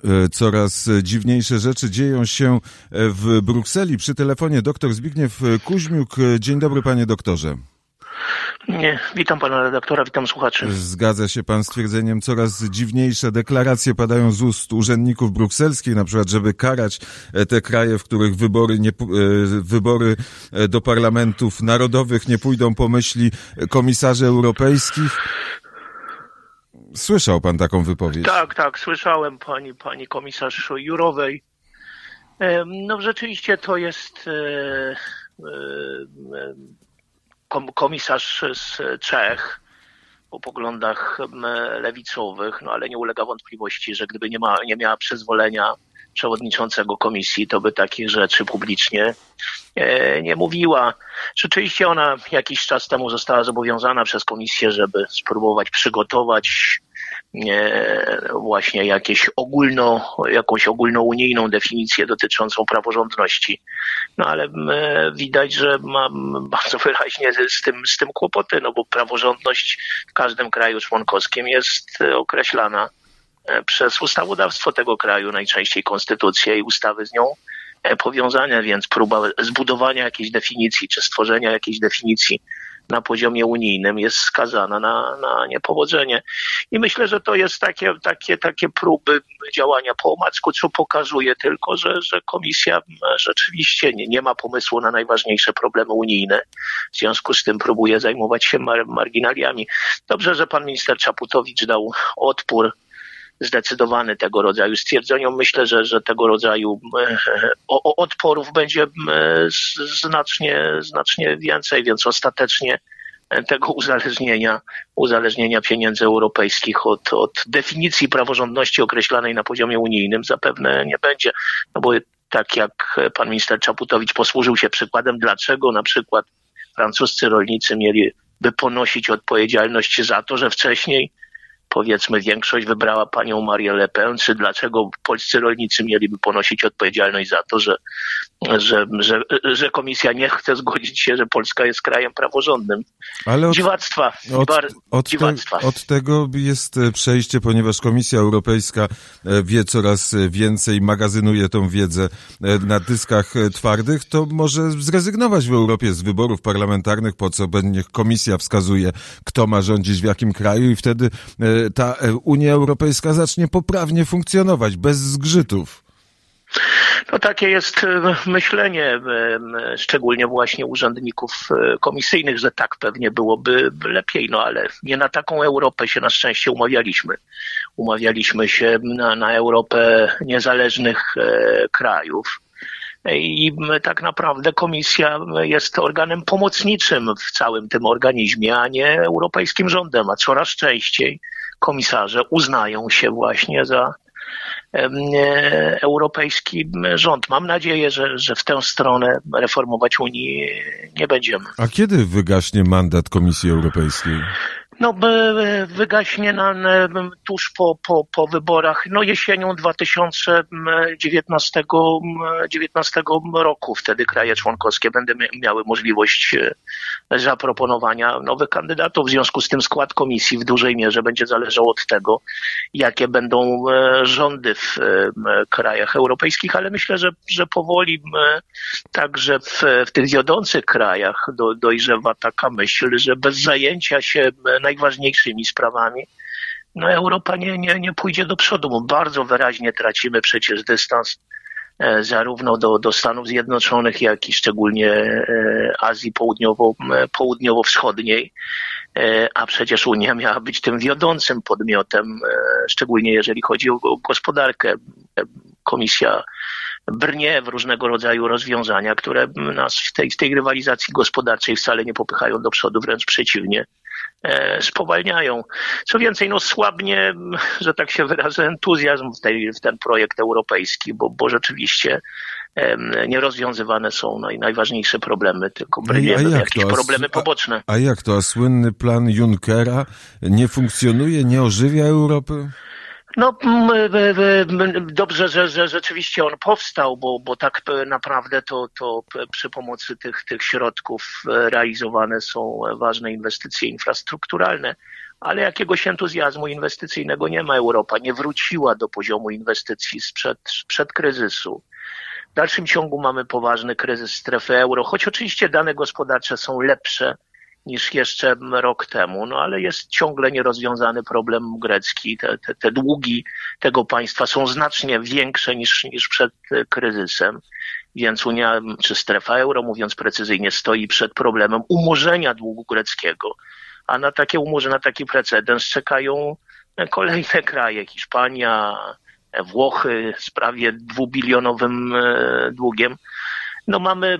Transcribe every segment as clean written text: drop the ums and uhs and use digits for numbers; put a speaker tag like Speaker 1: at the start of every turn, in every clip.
Speaker 1: Coraz dziwniejsze rzeczy dzieją się w Brukseli. Przy telefonie dr Zbigniew Kuźmiuk. Dzień dobry, panie doktorze.
Speaker 2: Nie, witam pana redaktora, witam słuchaczy.
Speaker 1: Zgadza się pan z twierdzeniem, coraz dziwniejsze deklaracje padają z ust urzędników brukselskich, na przykład, żeby karać te kraje, w których wybory do parlamentów narodowych nie pójdą po myśli komisarzy europejskich. Słyszał pan taką wypowiedź?
Speaker 2: Tak, słyszałem pani komisarz Jourovej. No rzeczywiście to jest komisarz z Czech o poglądach lewicowych, no ale nie ulega wątpliwości, że gdyby nie miała przyzwolenia przewodniczącego komisji, to by takich rzeczy publicznie nie mówiła. Rzeczywiście ona jakiś czas temu została zobowiązana przez komisję, żeby spróbować przygotować właśnie jakąś ogólnounijną definicję dotyczącą praworządności. No ale widać, że ma bardzo wyraźnie z tym kłopoty, no bo praworządność w każdym kraju członkowskim jest określana przez ustawodawstwo tego kraju, najczęściej konstytucję i ustawy z nią powiązane, więc próba zbudowania jakiejś definicji czy stworzenia jakiejś definicji na poziomie unijnym jest skazana na niepowodzenie. I myślę, że to jest takie próby działania po omacku, co pokazuje tylko, że komisja rzeczywiście nie ma pomysłu na najważniejsze problemy unijne. W związku z tym próbuje zajmować się marginaliami. Dobrze, że pan minister Czaputowicz dał odpór zdecydowany tego rodzaju stwierdzeniom. Myślę, że tego rodzaju odporów będzie znacznie więcej, więc ostatecznie tego uzależnienia pieniędzy europejskich od definicji praworządności określanej na poziomie unijnym zapewne nie będzie. No bo tak jak pan minister Czaputowicz posłużył się przykładem, dlaczego na przykład francuscy rolnicy mieliby ponosić odpowiedzialność za to, że wcześniej powiedzmy większość wybrała panią Marię Le Pen, czy dlaczego polscy rolnicy mieliby ponosić odpowiedzialność za to, że komisja nie chce zgodzić się, że Polska jest krajem praworządnym. Ale dziwactwa.
Speaker 1: Od tego jest przejście, ponieważ Komisja Europejska wie coraz więcej, magazynuje tą wiedzę na dyskach twardych, to może zrezygnować w Europie z wyborów parlamentarnych, po co niech komisja wskazuje, kto ma rządzić w jakim kraju i wtedy ta Unia Europejska zacznie poprawnie funkcjonować, bez zgrzytów.
Speaker 2: No takie jest myślenie, szczególnie właśnie urzędników komisyjnych, że tak pewnie byłoby lepiej, no ale nie na taką Europę się na szczęście umawialiśmy. Umawialiśmy się na Europę niezależnych krajów. I tak naprawdę komisja jest organem pomocniczym w całym tym organizmie, a nie europejskim rządem, a coraz częściej komisarze uznają się właśnie za europejski rząd. Mam nadzieję, że w tę stronę reformować Unii nie będziemy.
Speaker 1: A kiedy wygaśnie mandat Komisji Europejskiej?
Speaker 2: No, wygaśnie tuż po wyborach, no jesienią 2019 roku. Wtedy kraje członkowskie będą miały możliwość zaproponowania nowych kandydatów. W związku z tym skład komisji w dużej mierze będzie zależał od tego, jakie będą rządy w krajach europejskich, ale myślę, że powoli także w tych wiodących krajach dojrzewa taka myśl, że bez zajęcia się najważniejszymi sprawami no Europa nie pójdzie do przodu, bo bardzo wyraźnie tracimy przecież dystans zarówno do Stanów Zjednoczonych, jak i szczególnie Azji południowo-wschodniej, a przecież Unia miała być tym wiodącym podmiotem, szczególnie jeżeli chodzi o gospodarkę. Komisja brnie w różnego rodzaju rozwiązania, które nas w tej rywalizacji gospodarczej wcale nie popychają do przodu, wręcz przeciwnie, spowalniają. Co więcej, no słabnie, że tak się wyrażę, entuzjazm w ten projekt europejski, bo rzeczywiście nierozwiązywane są najważniejsze problemy, tylko brniemy w jakieś problemy poboczne.
Speaker 1: A jak to? A słynny plan Junckera nie funkcjonuje, nie ożywia Europy?
Speaker 2: No dobrze, że rzeczywiście on powstał, bo tak naprawdę to przy pomocy tych środków realizowane są ważne inwestycje infrastrukturalne, ale jakiegoś entuzjazmu inwestycyjnego nie ma. Europa nie wróciła do poziomu inwestycji sprzed kryzysu. W dalszym ciągu mamy poważny kryzys strefy euro, choć oczywiście dane gospodarcze są lepsze niż jeszcze rok temu, no ale jest ciągle nierozwiązany problem grecki. Te długi tego państwa są znacznie większe niż przed kryzysem, więc Unia czy strefa euro, mówiąc precyzyjnie, stoi przed problemem umorzenia długu greckiego, a na taki precedens czekają kolejne kraje, Hiszpania, Włochy z prawie 2-bilionowym długiem. No mamy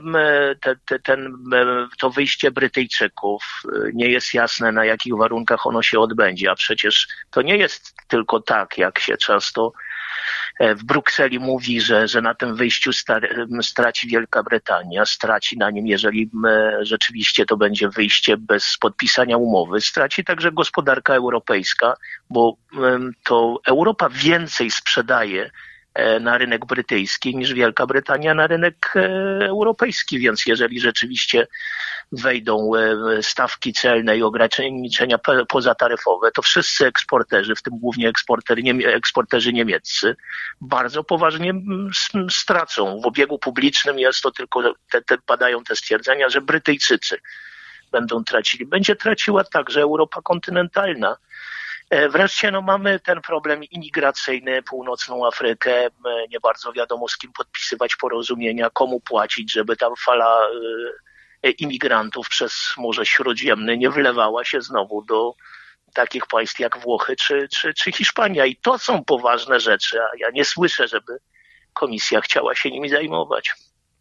Speaker 2: to wyjście Brytyjczyków. Nie jest jasne, na jakich warunkach ono się odbędzie, a przecież to nie jest tylko tak, jak się często w Brukseli mówi, że na tym wyjściu straci Wielka Brytania, straci na nim, jeżeli rzeczywiście to będzie wyjście bez podpisania umowy, straci także gospodarka europejska, bo to Europa więcej sprzedaje na rynek brytyjski niż Wielka Brytania na rynek europejski, więc jeżeli rzeczywiście wejdą stawki celne i ograniczenia pozataryfowe, to wszyscy eksporterzy, w tym głównie eksporterzy niemieccy, bardzo poważnie stracą. W obiegu publicznym jest to tylko, padają te stwierdzenia, że Brytyjczycy będą tracili. Będzie traciła także Europa kontynentalna. Wreszcie mamy ten problem imigracyjny, północną Afrykę, nie bardzo wiadomo z kim podpisywać porozumienia, komu płacić, żeby ta fala imigrantów przez Morze Śródziemne nie wlewała się znowu do takich państw jak Włochy czy Hiszpania. I to są poważne rzeczy, a ja nie słyszę, żeby Komisja chciała się nimi zajmować.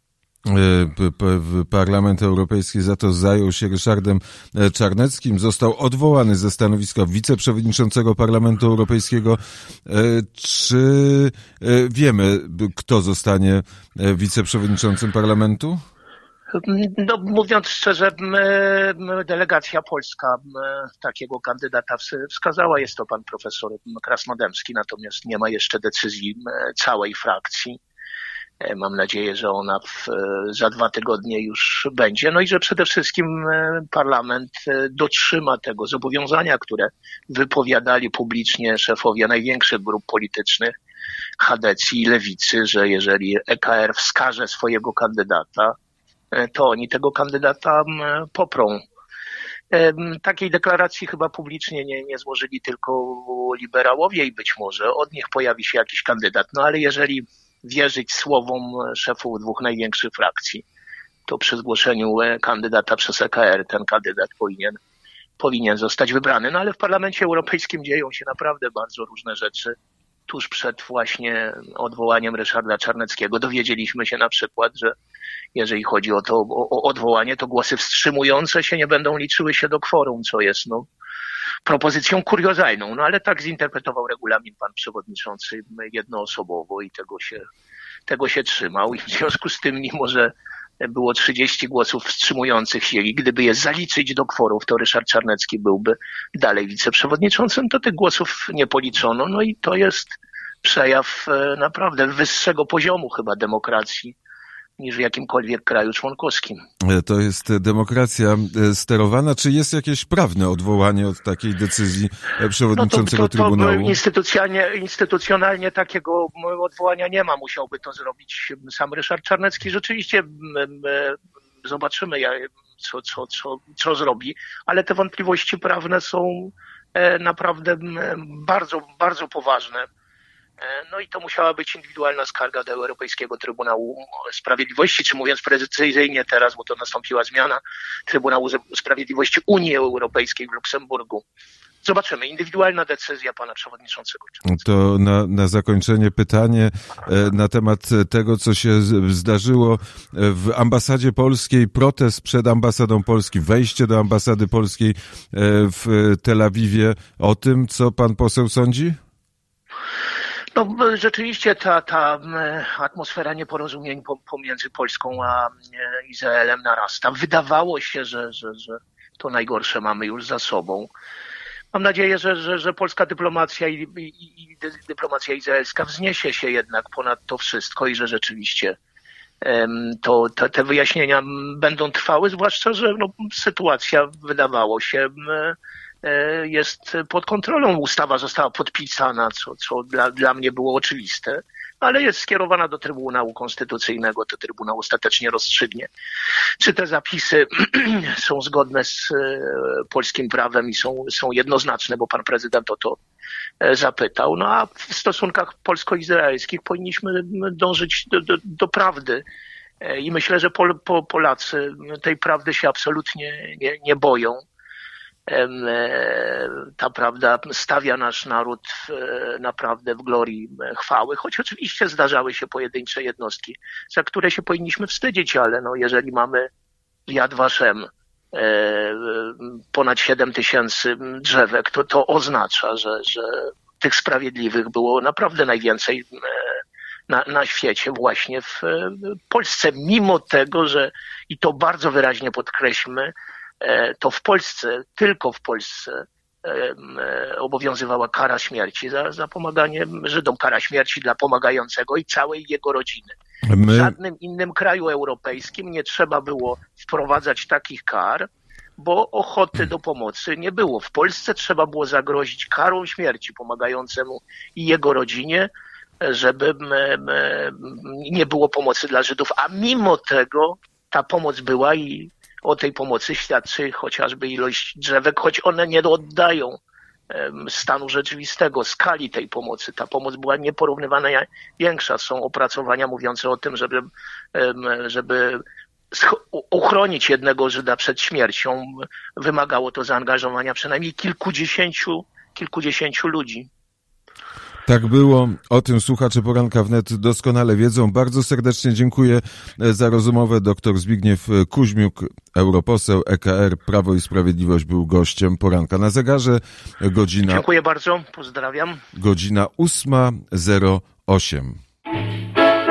Speaker 1: Parlament Europejski za to zajął się Ryszardem Czarneckim. Został odwołany ze stanowiska wiceprzewodniczącego Parlamentu Europejskiego. Czy wiemy, kto zostanie wiceprzewodniczącym Parlamentu?
Speaker 2: No, mówiąc szczerze, delegacja polska takiego kandydata wskazała. Jest to pan profesor Krasnodębski, natomiast nie ma jeszcze decyzji całej frakcji. Mam nadzieję, że ona za 2 tygodnie już będzie. No i że przede wszystkim parlament dotrzyma tego zobowiązania, które wypowiadali publicznie szefowie największych grup politycznych, Chadecji i Lewicy, że jeżeli EKR wskaże swojego kandydata, to oni tego kandydata poprą. Takiej deklaracji chyba publicznie nie złożyli tylko liberałowie i być może od nich pojawi się jakiś kandydat. No ale jeżeli wierzyć słowom szefów 2 największych frakcji, to przy zgłoszeniu kandydata przez EKR ten kandydat powinien zostać wybrany. No ale w Parlamencie Europejskim dzieją się naprawdę bardzo różne rzeczy. Tuż przed właśnie odwołaniem Ryszarda Czarneckiego dowiedzieliśmy się na przykład, że jeżeli chodzi o odwołanie, to głosy wstrzymujące się nie będą liczyły się do kworum, co jest propozycją kuriozalną. No ale tak zinterpretował regulamin pan przewodniczący jednoosobowo i tego się trzymał. I w związku z tym, mimo że było 30 głosów wstrzymujących się i gdyby je zaliczyć do kworów, to Ryszard Czarnecki byłby dalej wiceprzewodniczącym, to tych głosów nie policzono. No i to jest przejaw naprawdę wyższego poziomu chyba demokracji niż w jakimkolwiek kraju członkowskim.
Speaker 1: To jest demokracja sterowana. Czy jest jakieś prawne odwołanie od takiej decyzji przewodniczącego Trybunału?
Speaker 2: Instytucjonalnie takiego odwołania nie ma. Musiałby to zrobić sam Ryszard Czarnecki. Rzeczywiście zobaczymy, co zrobi, ale te wątpliwości prawne są naprawdę bardzo, bardzo poważne. No i to musiała być indywidualna skarga do Europejskiego Trybunału Sprawiedliwości, czy mówiąc precyzyjnie teraz, bo to nastąpiła zmiana, Trybunału Sprawiedliwości Unii Europejskiej w Luksemburgu. Zobaczymy. Indywidualna decyzja pana przewodniczącego.
Speaker 1: To na zakończenie pytanie na temat tego, co się zdarzyło w ambasadzie polskiej, protest przed ambasadą Polski, wejście do ambasady polskiej w Tel Awiwie. O tym, co pan poseł sądzi?
Speaker 2: No rzeczywiście ta atmosfera nieporozumień pomiędzy Polską a Izraelem narasta. Wydawało się, że to najgorsze mamy już za sobą. Mam nadzieję, że polska dyplomacja i dyplomacja izraelska wzniesie się jednak ponad to wszystko i że rzeczywiście te wyjaśnienia będą trwały, zwłaszcza, że sytuacja wydawało się jest pod kontrolą. Ustawa została podpisana, co dla mnie było oczywiste, ale jest skierowana do Trybunału Konstytucyjnego. To Trybunał ostatecznie rozstrzygnie, czy te zapisy są zgodne z polskim prawem i są jednoznaczne, bo pan prezydent o to zapytał. No a w stosunkach polsko-izraelskich powinniśmy dążyć do prawdy. I myślę, że Polacy tej prawdy się absolutnie nie boją. Ta prawda stawia nasz naród naprawdę w glorii chwały, choć oczywiście zdarzały się pojedyncze jednostki, za które się powinniśmy wstydzić, ale no jeżeli mamy Yad Vashem, ponad 7000 drzewek, to oznacza, że tych sprawiedliwych było naprawdę najwięcej na świecie, właśnie w Polsce, mimo tego, że, i to bardzo wyraźnie podkreślmy, to w Polsce, tylko w Polsce obowiązywała kara śmierci za pomaganie Żydom, kara śmierci dla pomagającego i całej jego rodziny. W żadnym innym kraju europejskim nie trzeba było wprowadzać takich kar, bo ochoty do pomocy nie było. W Polsce trzeba było zagrozić karą śmierci pomagającemu i jego rodzinie, żeby nie było pomocy dla Żydów, a mimo tego ta pomoc była i o tej pomocy świadczy chociażby ilość drzewek, choć one nie oddają stanu rzeczywistego, skali tej pomocy. Ta pomoc była nieporównywanie większa. Są opracowania mówiące o tym, żeby uchronić jednego Żyda przed śmiercią, wymagało to zaangażowania przynajmniej kilkudziesięciu ludzi.
Speaker 1: Tak było. O tym słuchacze Poranka Wnet doskonale wiedzą. Bardzo serdecznie dziękuję za rozmowę. Dr Zbigniew Kuźmiuk, europoseł EKR, Prawo i Sprawiedliwość, był gościem Poranka. Na zegarze godzina...
Speaker 2: Dziękuję bardzo. Pozdrawiam.
Speaker 1: Godzina 8:08.